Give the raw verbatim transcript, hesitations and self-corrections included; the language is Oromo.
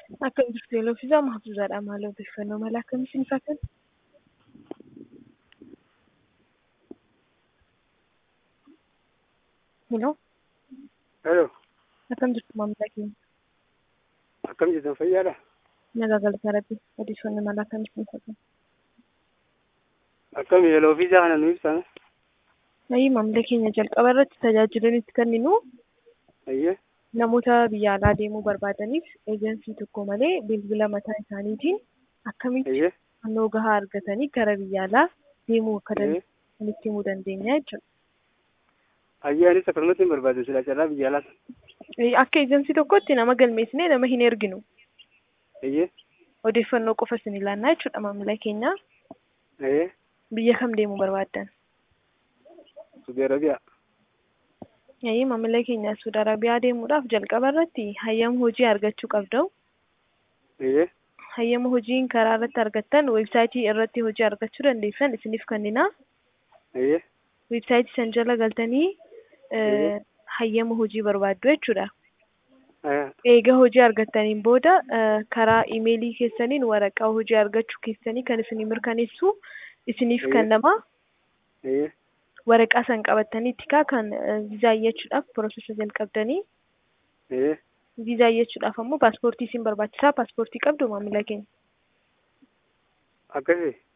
Akka industirii ofiisaa mahfuuzaadha maal odeeffannoo mala akkamitti ni fakkan? Hello, Hello, akkam jirtu maamila keenya? akkam jirtan fayyaadha? Nagaa galata rabbi. Odeeffannoo mala akkamitti ni fakkan? Akkam yeroo ofiisaa kana nu ibsan? Ayyi maamila keenya jalqaba irratti tajaajila nuti kenninu Ayyee, namoota biyya alaa deemuu barbaadaniif eejensii tokko malee bilbila mataa isaaniitiin akkamitti ayyee, fannoo gahaa argatanii gara biyya alaa deemuu akka ayyee. danda'an itti himuu dandeenya jechuudha. Ayyee anis akkasumatti hin barbaadu sila carraa biyya alaas. Eh, Akka eejensii tokkotti nama galmeessinee nama hin erginu. Ayyee, Odeeffannoo qofa isin ilaannaa jechuudha maamila keenya. ayyee, Biyya kam deemuu barbaaddan? Saudi Arabiyaa. Ayyi maamila keenya Saudi Arabiyaa deemuudhaaf jalqaba irratti hayyama hojii argachuu qabdu. Ayyee, Hayyama hojiin karaa irratti argattan weebsaayitii irratti hojii argachuu dandeessan isiniif kennina. ayyee, Weebsaayitii san jala galtanii eh, Eeyyee. hayyama hojii barbaaddu jechuudha. ayyee, Eega hojii argattaniin booda eh, karaa imeelii keessaniin waraqaa hojii argachuu keessanii kan isinii mirkaneessu isiniif Eeyyee. kennama. ayyee, Waraqaa san qabattanii tikaa kan eh, viizaa iyyachuudhaaf piroosesa jalqabdanii. ayyee. Viizaa iyyachuudhaaf ammoo paaspoortii isin barbaachisaa. Paaspoortii qabdu maamila keenya. Akkasii.